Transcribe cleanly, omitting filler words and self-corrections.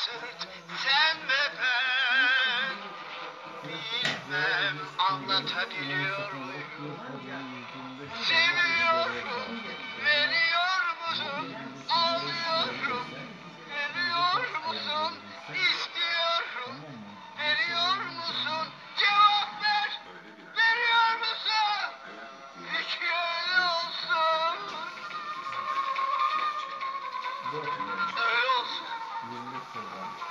sırt sen ve ben. Bilmem anlatabiliyor muyum? Seviyorum, veriyor musun? Ağlıyorum, veriyor musun? İstiyorum, veriyor musun? Cevap ver, veriyor musun? Peki öyle olsun. Öyle olsun.